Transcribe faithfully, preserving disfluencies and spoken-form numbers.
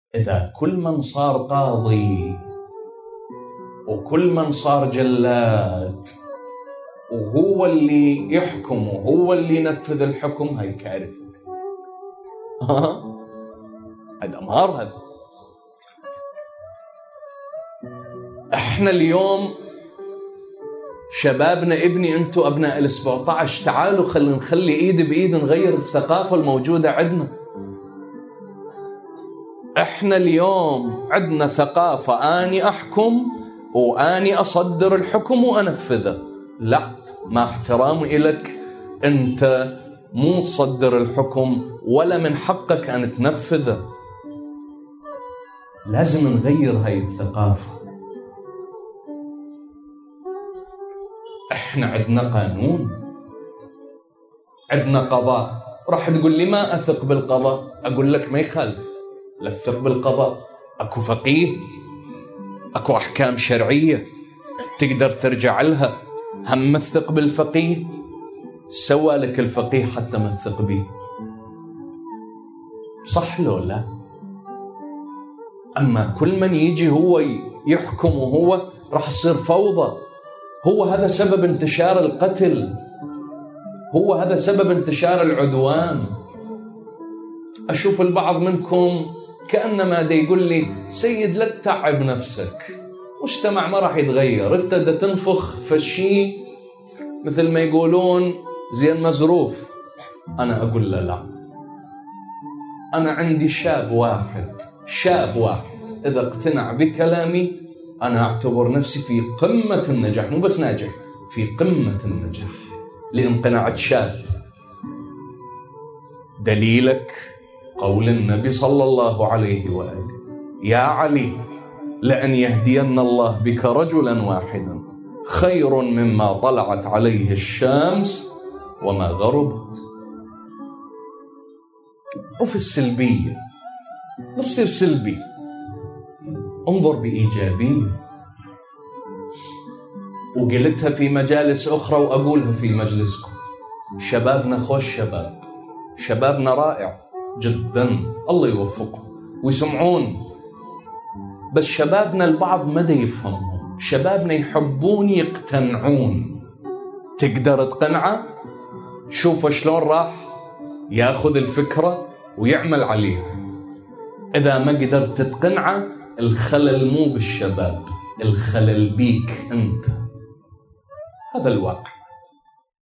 إذا كل من صار قاضي وكل من صار جلاد وهو اللي يحكم وهو اللي ينفذ الحكم، هاي كارثة. ها هذا أمر. هذا احنا اليوم شبابنا، ابني انتو ابناء السبعة عشر، تعالوا خلينا نخلي ايد بايد نغير الثقافة الموجودة عندنا. احنا اليوم عندنا ثقافة اني احكم واني اصدر الحكم وانفذه. لا، مع احترامي إلك، انت مو تصدر الحكم ولا من حقك ان تنفذه. لازم نغير هاي الثقافة. احنا عندنا قانون، عندنا قضاء. راح تقول لي ما اثق بالقضاء، اقول لك ما يخالف، لا تثق بالقضاء. اكو فقيه، اكو احكام شرعية تقدر ترجع لها. هم تثق بالفقيه، سوى لك الفقيه حتى ما تثق به، صح لو لا؟ اما كل من يجي هو يحكم وهو راح يصير فوضى. هو هذا سبب انتشار القتل، هو هذا سبب انتشار العدوان. أشوف البعض منكم كأنما دا يقول لي سيد لا تتعب نفسك، مجتمع ما راح يتغير، انت دا تنفخ في شيء مثل ما يقولون زين مزروف. أنا أقول له لا، أنا عندي شاب واحد، شاب واحد إذا اقتنع بكلامي أنا أعتبر نفسي في قمة النجاح، مو بس ناجح، في قمة النجاح لانقناع شاب. دليلك قول النبي صلى الله عليه وآله: يا علي لأن يهدين الله بك رجلا واحدا خير مما طلعت عليه الشمس وما غربت. وفي السلبية بصير سلبي، انظر بإيجابية. وقلتها في مجالس أخرى وأقولها في مجلسكم: شبابنا خوش شباب، شبابنا رائع جدا، الله يوفقهم ويسمعون. بس شبابنا البعض ما دا يفهمهم، شبابنا يحبون يقتنعون. تقدر تقنعه؟ شوف شلون راح ياخذ الفكرة ويعمل عليها. إذا ما قدرت تقنعه، الخلل مو بالشباب، الخلل بيك أنت. هذا الواقع.